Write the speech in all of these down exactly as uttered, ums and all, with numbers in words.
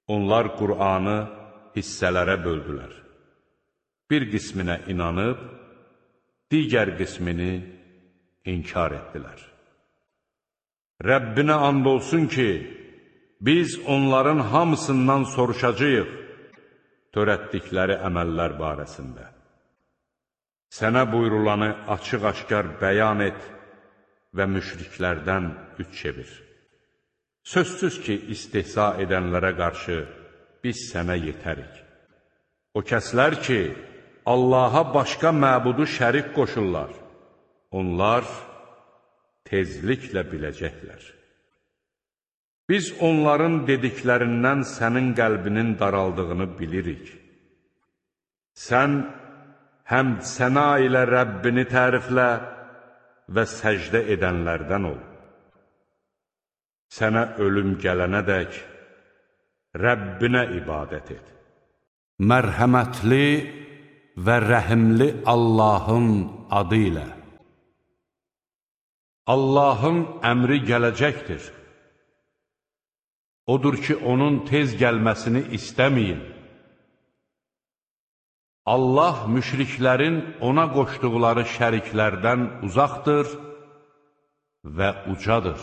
Onlar Qur'anı hissələrə böldülər. Bir qisminə inanıb, digər qismini inkar etdilər. Rəbbinə and olsun ki, biz onların hamısından soruşacağıq törətdikləri əməllər barəsində. Sənə buyurulanı açıq-aşkar bəyan et və müşriklərdən üç çevir. Sözsüz ki, istehza edənlərə qarşı biz sənə yetərik. O kəslər ki, Allaha başqa məbudu şərik qoşurlar, onlar tezliklə biləcəklər. Biz onların dediklərindən sənin qəlbinin daraldığını bilirik. Sən həmd səna ilə Rəbbini təriflə və səcdə edənlərdən ol. Sənə ölüm gələnədək Rəbbinə ibadət et. Mərhəmətli və rəhimli Allahın adı ilə. Allahın əmri gələcəkdir. Odur ki, onun tez gəlməsini istəməyin. Allah müşriklərin ona qoşduqları şəriklərdən uzaqdır və ucadır.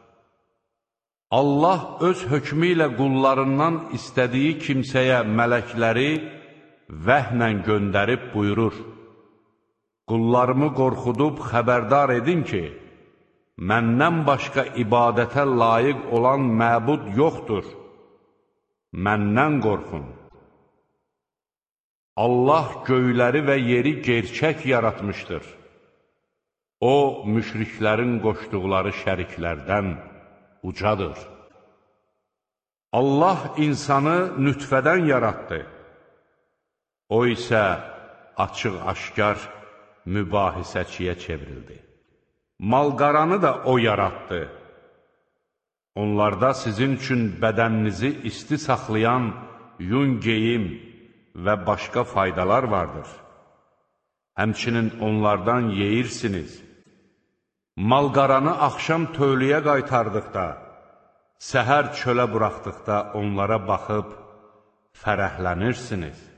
Allah öz hökmü ilə qullarından istədiyi kimsəyə mələkləri vəhnən göndərib buyurur: Qullarımı qorxudub xəbərdar edin ki, məndən başqa ibadətə layiq olan məbud yoxdur. Məndən qorxun. Allah göyləri və yeri gerçək yaratmışdır. O, müşriklərin qoşduqları şəriklərdən ucadır. Allah insanı nütfədən yaratdı. O isə açıq-aşkar mübahisəçiyə çevrildi. Malqaranı da o yaratdı. Onlarda sizin üçün bədəninizi isti saxlayan yun geyim və başqa faydalar vardır. Həmçinin onlardan yeyirsiniz. Malqaranı axşam tövləyə qaytardıqda, səhər çölə buraxdıqda onlara baxıb fərəhlənirsiniz.